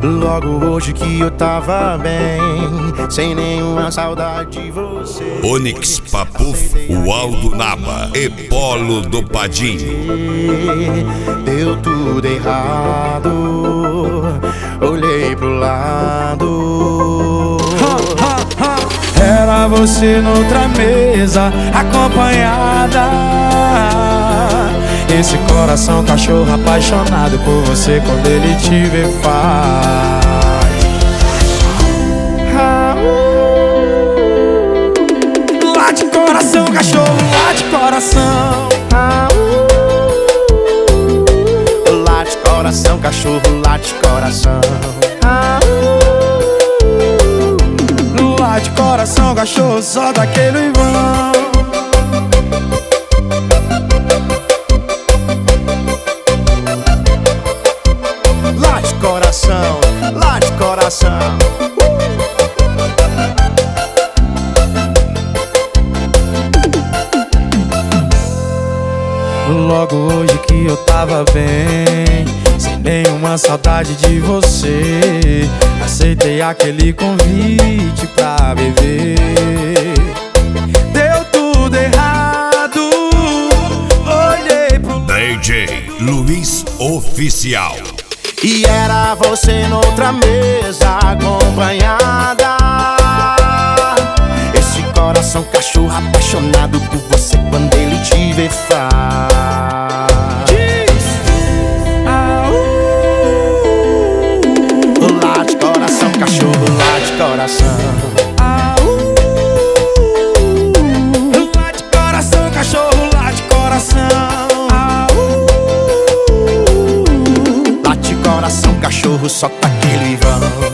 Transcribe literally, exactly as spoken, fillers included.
Logo hoje que eu tava bem, sem nenhuma saudade de você. Onyx Papuf, o Aldo Naba e Polo do Padim. Deu tudo errado, olhei pro lado. Era você noutra mesa, acompanhada. Esse coração cachorro apaixonado por você, quando ele te vê faz ah, uh. Late coração, cachorro, late coração ah, uh. Late coração, cachorro, late coração ah, uh. Late coração, cachorro, só daquele vão. Late coração, late coração. Logo hoje que eu tava bem, sem nenhuma saudade de você, aceitei aquele convite pra beber. Deu tudo errado, olhei pro D J Luiz Oficial. E era você noutra mesa, acompanhada. Esse coração cachorro apaixonado por você, quando ele te vê faz ah, uh. Late coração, cachorro, late coração ah, uh. Late coração, cachorro, late coração ah, uh. Late coração, cachorro, só tá aquele vão.